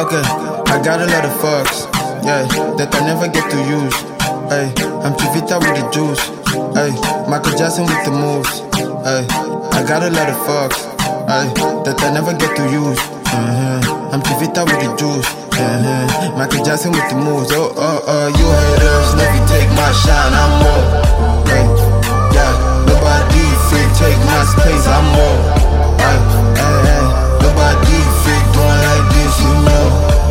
Okay, I got a lot of fucks, yeah, that I never get to use. Ay, I'm Chivita with the juice. Ay, Michael Jackson with the moves. Ay, I got a lot of fucks, ay, that I never get to use. I'm Chivita with the juice. Michael Jackson with the moves. You haters, never take my shine, I'm more. Ay, yeah, nobody fit take my space, I'm more. Ay, nobody fit doing like this, you know.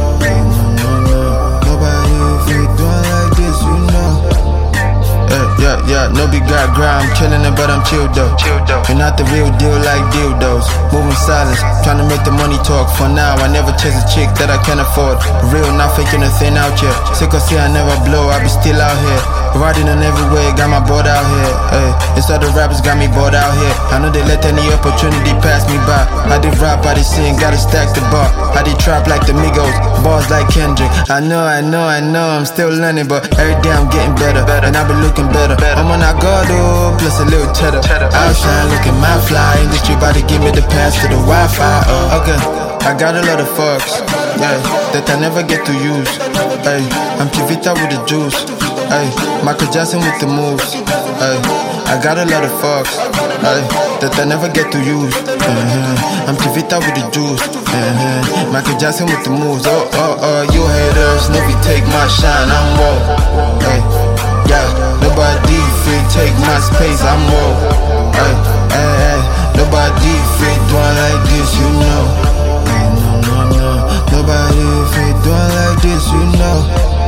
Nobody fit doing like this, you know. Yeah, no big got grind, I'm killing it, but I'm chill though. You're not the real deal like dildos. Moving silence, trying to make the money talk. For now, I never chase a chick that I can't afford. Real, not faking a thing out here. Sick or see I never blow, I be still out here. Riding on every way, got my board out here. Ay, it's all the rappers got me bored out here. I know they let any opportunity pass me by. I did rap, I did sing, gotta stack the bar. I did trap like the Migos, bars like Kendrick. I know, I'm still learning, but every day I'm getting better. And I be looking better. I'm on Agado, plus a little cheddar. Outshine, looking my fly. Industry about to give me the pass to the Wi-Fi. Okay, I got a lot of fucks, yeah, that I never get to use. Ay, I'm Chivita with the juice. Ay, Michael Jackson with the moves. Ay, I got a lot of fucks, ay, that I never get to use. I'm Chivita with the juice. Michael Jackson with the moves. You haters, never take my shine, I'm more. Ay, yeah, nobody fit take my space, I'm more. Ay, nobody fit doing like this, you know. No, nobody fit doing like this, you know.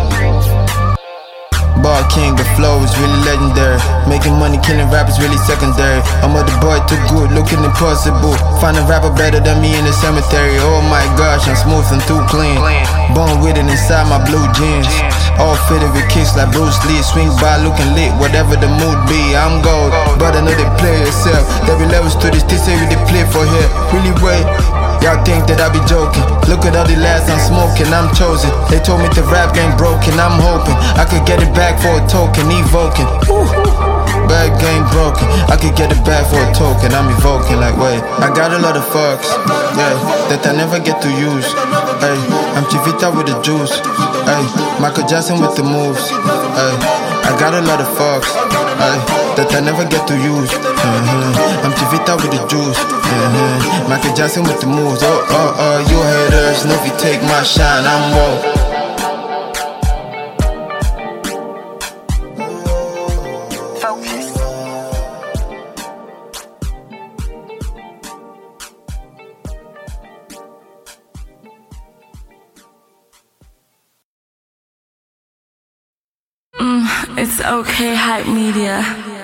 Bar king, the flow is really legendary. Making money, killing rappers really secondary. I'm with the boy too good, looking impossible. Find a rapper better than me in the cemetery. Oh my gosh, I'm smooth and too clean. Born with it inside my blue jeans. All fitted with kicks like Bruce Lee. Swing by looking lit, whatever the mood be. I'm gold, but I know they play yourself. There be levels to this, they say we they play for here. Really wait, y'all think that I be joking. Look at all the lads I'm smoking, I'm chosen. They told me the rap game broken, I'm hoping I could get it back for a token, evoking. Bad game broken, I could get it back for a token, I'm evoking like wait. I got a lot of fucks, yeah, that I never get to use. Ay, I'm Chivita with the juice. Ay, Michael Jackson with the moves. Ay, I got a lot of fucks, ay, that I never get to use. I'm Chivita with the juice. Michael Jackson with the moves. You haters, never take my shine, I'm more. It's okay, Hype Media.